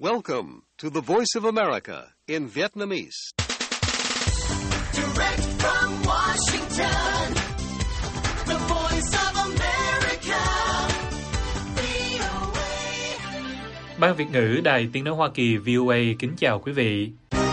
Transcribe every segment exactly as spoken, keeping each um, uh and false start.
Welcome to the Voice of America in Vietnamese. Direct from Washington, the Voice of America, vê o a. Ban Việt ngữ Đài Tiếng nói Hoa Kỳ vê o a kính chào quý vị.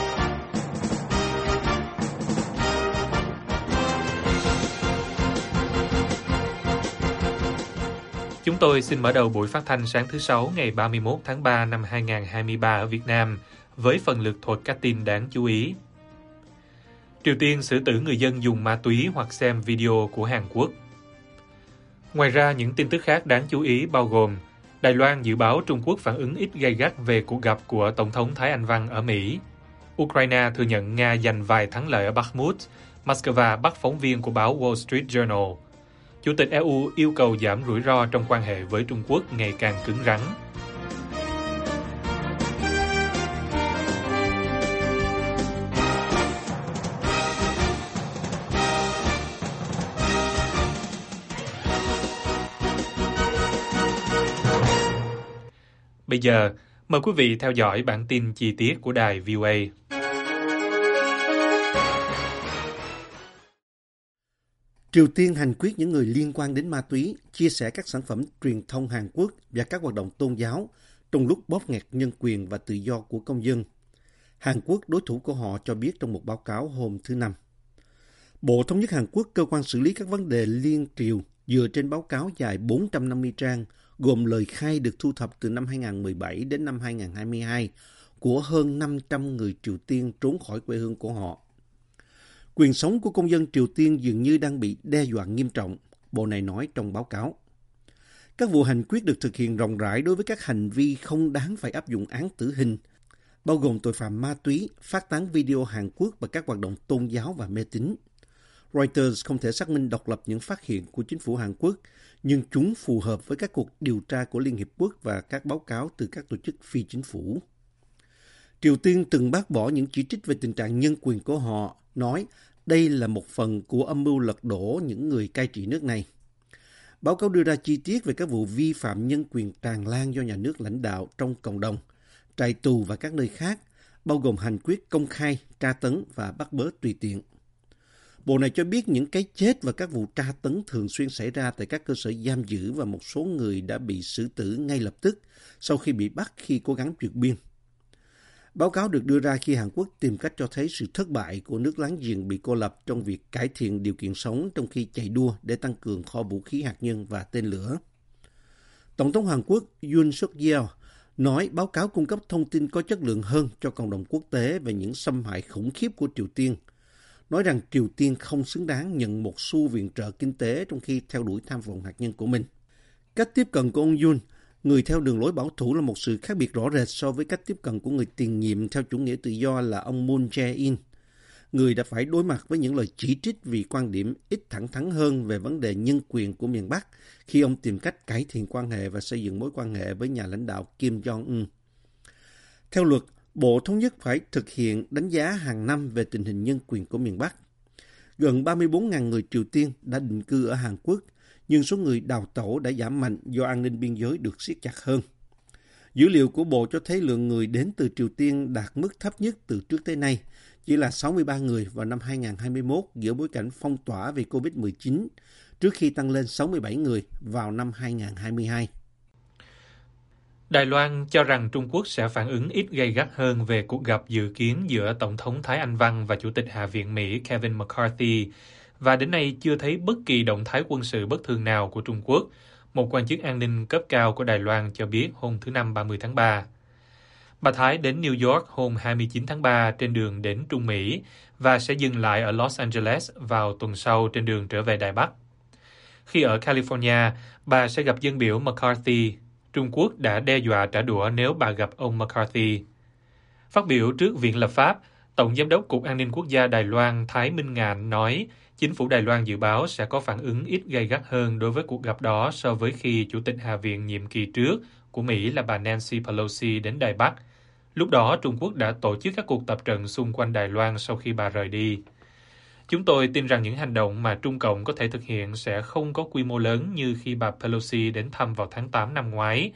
Chúng tôi xin mở đầu buổi phát thanh sáng thứ Sáu ngày ba mươi mốt tháng ba năm hai nghìn không trăm hai mươi ba ở Việt Nam với phần lược thuật các tin đáng chú ý. Triều Tiên xử tử người dân dùng ma túy hoặc xem video của Hàn Quốc. Ngoài ra, những tin tức khác đáng chú ý bao gồm Đài Loan dự báo Trung Quốc phản ứng ít gay gắt về cuộc gặp của Tổng thống Thái Anh Văn ở Mỹ. Ukraine thừa nhận Nga giành vài thắng lợi ở Bakhmut. Moscow bắt phóng viên của báo Wall Street Journal. Chủ tịch e u yêu cầu giảm rủi ro trong quan hệ với Trung Quốc ngày càng cứng rắn. Bây giờ, mời quý vị theo dõi bản tin chi tiết của đài vê o a. Triều Tiên hành quyết những người liên quan đến ma túy, chia sẻ các sản phẩm truyền thông Hàn Quốc và các hoạt động tôn giáo trong lúc bóp nghẹt nhân quyền và tự do của công dân. Hàn Quốc, đối thủ của họ, cho biết trong một báo cáo hôm thứ Năm. Bộ Thống nhất Hàn Quốc, cơ quan xử lý các vấn đề liên triều, dựa trên báo cáo dài bốn trăm năm mươi trang, gồm lời khai được thu thập từ năm hai nghìn không trăm mười bảy đến năm hai nghìn không trăm hai mươi hai của hơn năm trăm người Triều Tiên trốn khỏi quê hương của họ. Quyền sống của công dân Triều Tiên dường như đang bị đe dọa nghiêm trọng, bộ này nói trong báo cáo. Các vụ hành quyết được thực hiện rộng rãi đối với các hành vi không đáng phải áp dụng án tử hình, bao gồm tội phạm ma túy, phát tán video Hàn Quốc và các hoạt động tôn giáo và mê tín. Reuters không thể xác minh độc lập những phát hiện của chính phủ Hàn Quốc, nhưng chúng phù hợp với các cuộc điều tra của Liên Hiệp Quốc và các báo cáo từ các tổ chức phi chính phủ. Triều Tiên từng bác bỏ những chỉ trích về tình trạng nhân quyền của họ, nói đây là một phần của âm mưu lật đổ những người cai trị nước này. Báo cáo đưa ra chi tiết về các vụ vi phạm nhân quyền tràn lan do nhà nước lãnh đạo trong cộng đồng, trại tù và các nơi khác, bao gồm hành quyết công khai, tra tấn và bắt bớ tùy tiện. Bộ này cho biết những cái chết và các vụ tra tấn thường xuyên xảy ra tại các cơ sở giam giữ và một số người đã bị xử tử ngay lập tức sau khi bị bắt khi cố gắng vượt biên. Báo cáo được đưa ra khi Hàn Quốc tìm cách cho thấy sự thất bại của nước láng giềng bị cô lập trong việc cải thiện điều kiện sống trong khi chạy đua để tăng cường kho vũ khí hạt nhân và tên lửa. Tổng thống Hàn Quốc Yoon Suk Yeol nói báo cáo cung cấp thông tin có chất lượng hơn cho cộng đồng quốc tế về những xâm hại khủng khiếp của Triều Tiên, nói rằng Triều Tiên không xứng đáng nhận một xu viện trợ kinh tế trong khi theo đuổi tham vọng hạt nhân của mình. Cách tiếp cận của ông Yoon, người theo đường lối bảo thủ, là một sự khác biệt rõ rệt so với cách tiếp cận của người tiền nhiệm theo chủ nghĩa tự do là ông Moon Jae-in, người đã phải đối mặt với những lời chỉ trích vì quan điểm ít thẳng thắn hơn về vấn đề nhân quyền của miền Bắc khi ông tìm cách cải thiện quan hệ và xây dựng mối quan hệ với nhà lãnh đạo Kim Jong-un. Theo luật, Bộ Thống nhất phải thực hiện đánh giá hàng năm về tình hình nhân quyền của miền Bắc. Gần ba mươi bốn nghìn người Triều Tiên đã định cư ở Hàn Quốc, nhưng số người đào tẩu đã giảm mạnh do an ninh biên giới được siết chặt hơn. Dữ liệu của Bộ cho thấy lượng người đến từ Triều Tiên đạt mức thấp nhất từ trước tới nay, chỉ là sáu mươi ba người vào năm hai nghìn không trăm hai mươi mốt giữa bối cảnh phong tỏa vì covid mười chín, trước khi tăng lên sáu mươi bảy người vào năm hai nghìn không trăm hai mươi hai. Đài Loan cho rằng Trung Quốc sẽ phản ứng ít gay gắt hơn về cuộc gặp dự kiến giữa Tổng thống Thái Anh Văn và Chủ tịch Hạ viện Mỹ Kevin McCarthy, và đến nay chưa thấy bất kỳ động thái quân sự bất thường nào của Trung Quốc, một quan chức an ninh cấp cao của Đài Loan cho biết hôm thứ Năm ba mươi tháng ba. Bà Thái đến New York hôm hai mươi chín tháng ba trên đường đến Trung Mỹ và sẽ dừng lại ở Los Angeles vào tuần sau trên đường trở về Đài Bắc. Khi ở California, bà sẽ gặp dân biểu McCarthy. Trung Quốc đã đe dọa trả đũa nếu bà gặp ông McCarthy. Phát biểu trước Viện Lập pháp, Tổng Giám đốc Cục An ninh Quốc gia Đài Loan Thái Minh Ngạn nói chính phủ Đài Loan dự báo sẽ có phản ứng ít gay gắt hơn đối với cuộc gặp đó so với khi Chủ tịch Hạ viện nhiệm kỳ trước của Mỹ là bà Nancy Pelosi đến Đài Bắc. Lúc đó, Trung Quốc đã tổ chức các cuộc tập trận xung quanh Đài Loan sau khi bà rời đi. Chúng tôi tin rằng những hành động mà Trung Cộng có thể thực hiện sẽ không có quy mô lớn như khi bà Pelosi đến thăm vào tháng tám năm ngoái,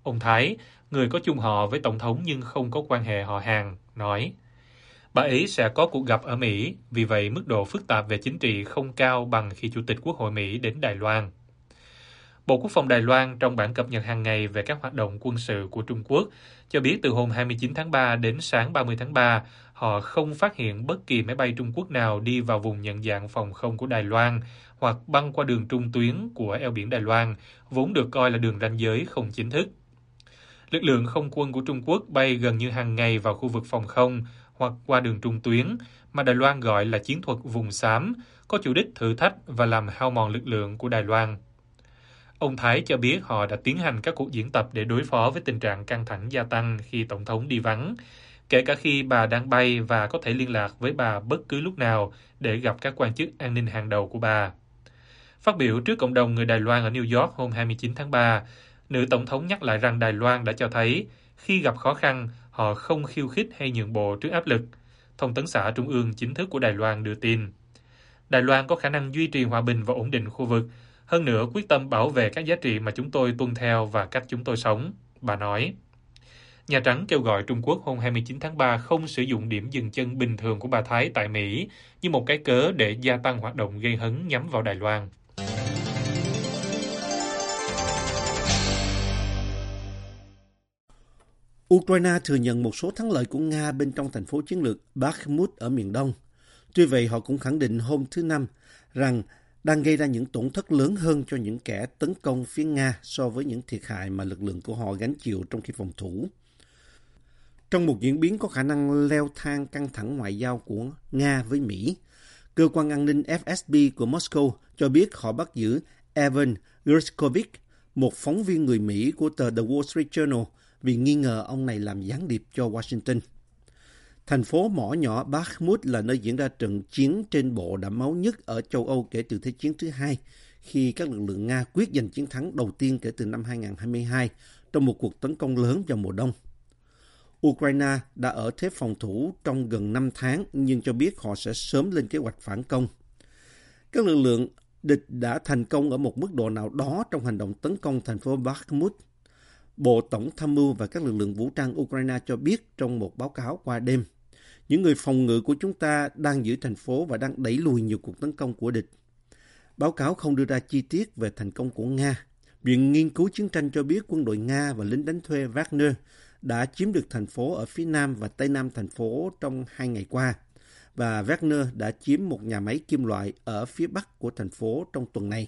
Ông Thái, người có chung họ với Tổng thống nhưng không có quan hệ họ hàng, nói, bà ấy sẽ có cuộc gặp ở Mỹ, vì vậy mức độ phức tạp về chính trị không cao bằng khi Chủ tịch Quốc hội Mỹ đến Đài Loan. Bộ Quốc phòng Đài Loan trong bản cập nhật hàng ngày về các hoạt động quân sự của Trung Quốc cho biết từ hôm hai mươi chín tháng ba đến sáng ba mươi tháng ba, họ không phát hiện bất kỳ máy bay Trung Quốc nào đi vào vùng nhận dạng phòng không của Đài Loan hoặc băng qua đường trung tuyến của eo biển Đài Loan, vốn được coi là đường ranh giới không chính thức. Lực lượng không quân của Trung Quốc bay gần như hàng ngày vào khu vực phòng không hoặc qua đường trung tuyến, mà Đài Loan gọi là chiến thuật vùng xám, có chủ đích thử thách và làm hao mòn lực lượng của Đài Loan. Ông Thái cho biết họ đã tiến hành các cuộc diễn tập để đối phó với tình trạng căng thẳng gia tăng khi Tổng thống đi vắng, kể cả khi bà đang bay và có thể liên lạc với bà bất cứ lúc nào để gặp các quan chức an ninh hàng đầu của bà. Phát biểu trước cộng đồng người Đài Loan ở New York hôm hai mươi chín tháng ba, nữ Tổng thống nhắc lại rằng Đài Loan đã cho thấy khi gặp khó khăn, họ không khiêu khích hay nhượng bộ trước áp lực, Thông tấn xã Trung ương chính thức của Đài Loan đưa tin. Đài Loan có khả năng duy trì hòa bình và ổn định khu vực, hơn nữa quyết tâm bảo vệ các giá trị mà chúng tôi tuân theo và cách chúng tôi sống, bà nói. Nhà Trắng kêu gọi Trung Quốc hôm hai mươi chín tháng ba không sử dụng điểm dừng chân bình thường của bà Thái tại Mỹ như một cái cớ để gia tăng hoạt động gây hấn nhắm vào Đài Loan. Ukraine thừa nhận một số thắng lợi của Nga bên trong thành phố chiến lược Bakhmut ở miền Đông. Tuy vậy, họ cũng khẳng định hôm thứ Năm rằng đang gây ra những tổn thất lớn hơn cho những kẻ tấn công phía Nga so với những thiệt hại mà lực lượng của họ gánh chịu trong khi phòng thủ. Trong một diễn biến có khả năng leo thang căng thẳng ngoại giao của Nga với Mỹ, cơ quan an ninh ép ét bê của Moscow cho biết họ bắt giữ Evan Gershkovich, một phóng viên người Mỹ của tờ The Wall Street Journal, vì nghi ngờ ông này làm gián điệp cho Washington. Thành phố mỏ nhỏ Bakhmut là nơi diễn ra trận chiến trên bộ đẫm máu nhất ở châu Âu kể từ Thế chiến thứ hai, khi các lực lượng Nga quyết giành chiến thắng đầu tiên kể từ năm hai không hai hai trong một cuộc tấn công lớn vào mùa đông. Ukraine đã ở thế phòng thủ trong gần năm tháng, nhưng cho biết họ sẽ sớm lên kế hoạch phản công. Các lực lượng địch đã thành công ở một mức độ nào đó trong hành động tấn công thành phố Bakhmut. Bộ Tổng tham mưu và các lực lượng vũ trang Ukraine cho biết trong một báo cáo qua đêm, những người phòng ngự của chúng ta đang giữ thành phố và đang đẩy lùi nhiều cuộc tấn công của địch. Báo cáo không đưa ra chi tiết về thành công của Nga. Viện Nghiên cứu Chiến tranh cho biết quân đội Nga và lính đánh thuê Wagner đã chiếm được thành phố ở phía nam và tây nam thành phố trong hai ngày qua, và Wagner đã chiếm một nhà máy kim loại ở phía bắc của thành phố trong tuần này.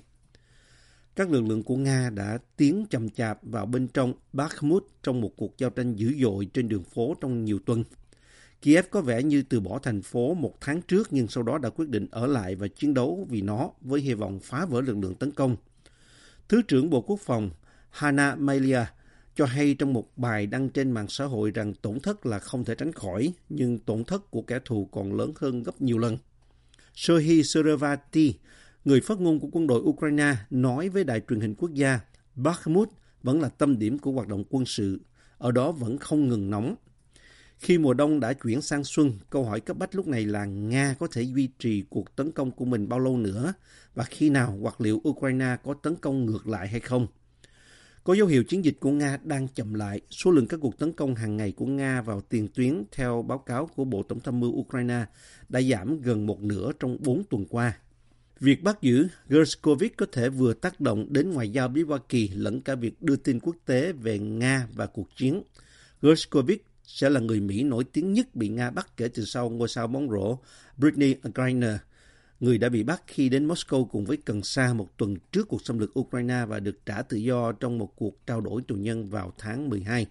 Các lực lượng của Nga đã tiến chậm chạp vào bên trong Bakhmut trong một cuộc giao tranh dữ dội trên đường phố trong nhiều tuần. Kiev có vẻ như từ bỏ thành phố một tháng trước, nhưng sau đó đã quyết định ở lại và chiến đấu vì nó với hy vọng phá vỡ lực lượng tấn công. Thứ trưởng Bộ Quốc phòng Hanna Maliar cho hay trong một bài đăng trên mạng xã hội rằng tổn thất là không thể tránh khỏi, nhưng tổn thất của kẻ thù còn lớn hơn gấp nhiều lần. Serhiy Serevaty, người phát ngôn của quân đội Ukraine, nói với đài truyền hình quốc gia, Bakhmut vẫn là tâm điểm của hoạt động quân sự, ở đó vẫn không ngừng nóng. Khi mùa đông đã chuyển sang xuân, câu hỏi cấp bách lúc này là Nga có thể duy trì cuộc tấn công của mình bao lâu nữa, và khi nào hoặc liệu Ukraine có tấn công ngược lại hay không. Có dấu hiệu chiến dịch của Nga đang chậm lại. Số lượng các cuộc tấn công hàng ngày của Nga vào tiền tuyến theo báo cáo của Bộ Tổng tham mưu Ukraine đã giảm gần một nửa trong bốn tuần qua. Việc bắt giữ Gershkovich có thể vừa tác động đến ngoại giao với Hoa Kỳ lẫn cả việc đưa tin quốc tế về Nga và cuộc chiến. Gershkovich sẽ là người Mỹ nổi tiếng nhất bị Nga bắt kể từ sau ngôi sao bóng rổ Brittney Griner, người đã bị bắt khi đến Moscow cùng với cần sa một tuần trước cuộc xâm lược Ukraine và được trả tự do trong một cuộc trao đổi tù nhân vào tháng mười hai.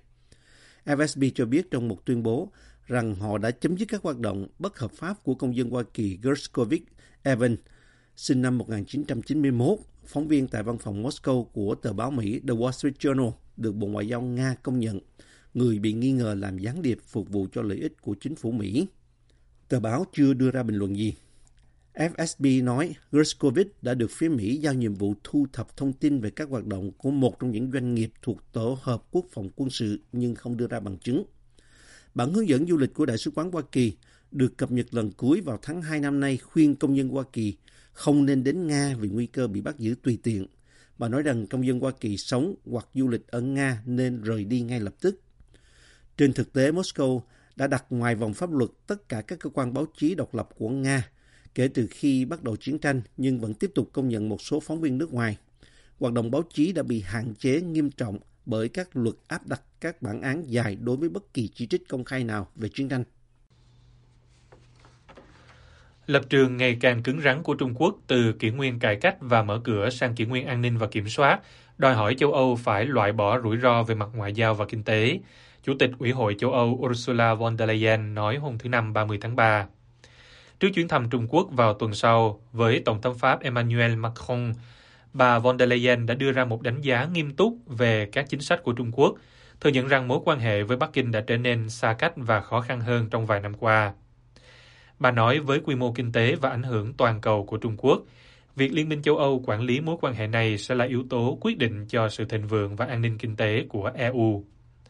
ép ét bê cho biết trong một tuyên bố rằng họ đã chấm dứt các hoạt động bất hợp pháp của công dân Hoa Kỳ Gershkovich Evan, sinh năm một nghìn chín trăm chín mươi mốt, phóng viên tại văn phòng Moscow của tờ báo Mỹ The Wall Street Journal, được Bộ Ngoại giao Nga công nhận, người bị nghi ngờ làm gián điệp phục vụ cho lợi ích của chính phủ Mỹ. Tờ báo chưa đưa ra bình luận gì. ép ét bê nói Gershkovich đã được phía Mỹ giao nhiệm vụ thu thập thông tin về các hoạt động của một trong những doanh nghiệp thuộc tổ hợp quốc phòng quân sự nhưng không đưa ra bằng chứng. Bản hướng dẫn du lịch của Đại sứ quán Hoa Kỳ được cập nhật lần cuối vào tháng hai năm nay khuyên công dân Hoa Kỳ không nên đến Nga vì nguy cơ bị bắt giữ tùy tiện, Bà nói rằng công dân Hoa Kỳ sống hoặc du lịch ở Nga nên rời đi ngay lập tức. Trên thực tế, Moscow đã đặt ngoài vòng pháp luật tất cả các cơ quan báo chí độc lập của Nga kể từ khi bắt đầu chiến tranh, nhưng vẫn tiếp tục công nhận một số phóng viên nước ngoài. Hoạt động báo chí đã bị hạn chế nghiêm trọng bởi các luật áp đặt các bản án dài đối với bất kỳ chỉ trích công khai nào về chiến tranh. Lập trường ngày càng cứng rắn của Trung Quốc từ kỷ nguyên cải cách và mở cửa sang kỷ nguyên an ninh và kiểm soát, đòi hỏi châu Âu phải loại bỏ rủi ro về mặt ngoại giao và kinh tế, Chủ tịch Ủy hội châu Âu Ursula von der Leyen nói hôm thứ Năm ba mươi tháng ba. Trước chuyến thăm Trung Quốc vào tuần sau với Tổng thống Pháp Emmanuel Macron, bà von der Leyen đã đưa ra một đánh giá nghiêm túc về các chính sách của Trung Quốc, thừa nhận rằng mối quan hệ với Bắc Kinh đã trở nên xa cách và khó khăn hơn trong vài năm qua. Bà nói với quy mô kinh tế và ảnh hưởng toàn cầu của Trung Quốc, việc Liên minh châu Âu quản lý mối quan hệ này sẽ là yếu tố quyết định cho sự thịnh vượng và an ninh kinh tế của e u.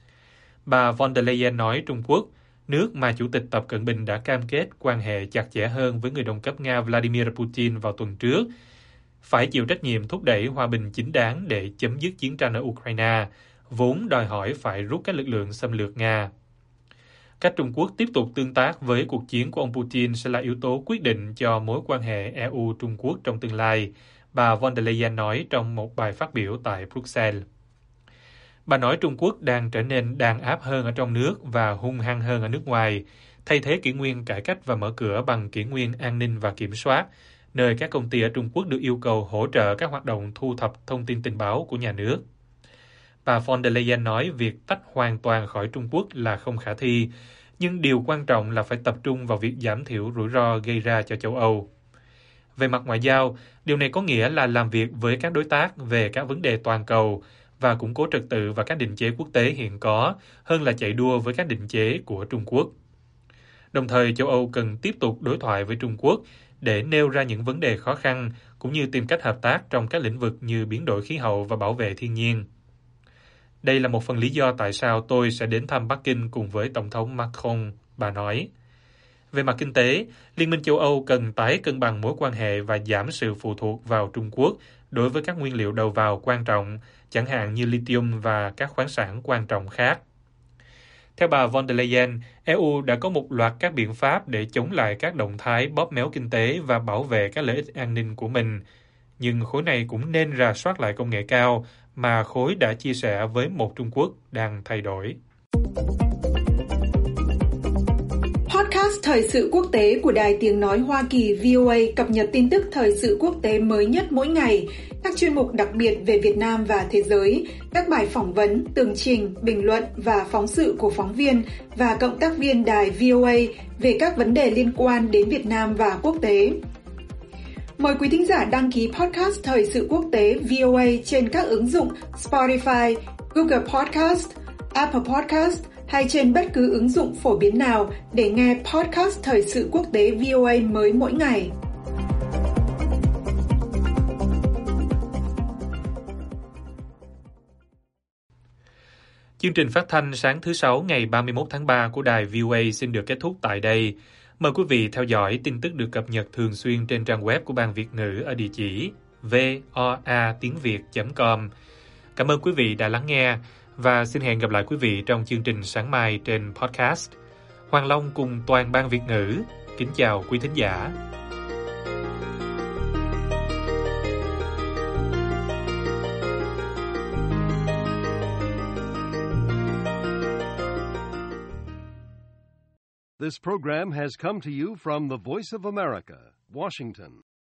Bà von der Leyen nói Trung Quốc, nước mà Chủ tịch Tập Cận Bình đã cam kết quan hệ chặt chẽ hơn với người đồng cấp Nga Vladimir Putin vào tuần trước, phải chịu trách nhiệm thúc đẩy hòa bình chính đáng để chấm dứt chiến tranh ở Ukraine, vốn đòi hỏi phải rút các lực lượng xâm lược Nga. Cách Trung Quốc tiếp tục tương tác với cuộc chiến của ông Putin sẽ là yếu tố quyết định cho mối quan hệ e u-Trung Quốc trong tương lai, bà von der Leyen nói trong một bài phát biểu tại Bruxelles. Bà nói Trung Quốc đang trở nên đàn áp hơn ở trong nước và hung hăng hơn ở nước ngoài, thay thế kỷ nguyên cải cách và mở cửa bằng kỷ nguyên an ninh và kiểm soát, nơi các công ty ở Trung Quốc được yêu cầu hỗ trợ các hoạt động thu thập thông tin tình báo của nhà nước. Bà von der Leyen nói việc tách hoàn toàn khỏi Trung Quốc là không khả thi, nhưng điều quan trọng là phải tập trung vào việc giảm thiểu rủi ro gây ra cho châu Âu. Về mặt ngoại giao, điều này có nghĩa là làm việc với các đối tác về các vấn đề toàn cầu và củng cố trật tự và các định chế quốc tế hiện có, hơn là chạy đua với các định chế của Trung Quốc. Đồng thời, châu Âu cần tiếp tục đối thoại với Trung Quốc để nêu ra những vấn đề khó khăn, cũng như tìm cách hợp tác trong các lĩnh vực như biến đổi khí hậu và bảo vệ thiên nhiên. Đây là một phần lý do tại sao tôi sẽ đến thăm Bắc Kinh cùng với Tổng thống Macron, bà nói. Về mặt kinh tế, Liên minh châu Âu cần tái cân bằng mối quan hệ và giảm sự phụ thuộc vào Trung Quốc đối với các nguyên liệu đầu vào quan trọng, chẳng hạn như lithium và các khoáng sản quan trọng khác. Theo bà von der Leyen, e u đã có một loạt các biện pháp để chống lại các động thái bóp méo kinh tế và bảo vệ các lợi ích an ninh của mình. Nhưng khối này cũng nên rà soát lại công nghệ cao mà khối đã chia sẻ với một Trung Quốc đang thay đổi. Podcast Thời sự quốc tế của Đài Tiếng Nói Hoa Kỳ vê o a cập nhật tin tức thời sự quốc tế mới nhất mỗi ngày, các chuyên mục đặc biệt về Việt Nam và thế giới, các bài phỏng vấn, tường trình, bình luận và phóng sự của phóng viên và cộng tác viên đài vê o a về các vấn đề liên quan đến Việt Nam và quốc tế. Mời quý thính giả đăng ký podcast Thời sự quốc tế vê o a trên các ứng dụng Spotify, Google Podcast, Apple Podcast hay trên bất cứ ứng dụng phổ biến nào để nghe podcast Thời sự quốc tế vê o a mới mỗi ngày. Chương trình phát thanh sáng thứ Sáu ngày ba mươi mốt tháng ba của đài vê o a xin được kết thúc tại đây. Mời quý vị theo dõi tin tức được cập nhật thường xuyên trên trang web của Ban Việt ngữ ở địa chỉ voa tiếng việt chấm com. Cảm ơn quý vị đã lắng nghe và xin hẹn gặp lại quý vị trong chương trình sáng mai trên podcast. Hoàng Long cùng toàn Ban Việt ngữ kính chào quý thính giả. This program has come to you from the Voice of America, Washington.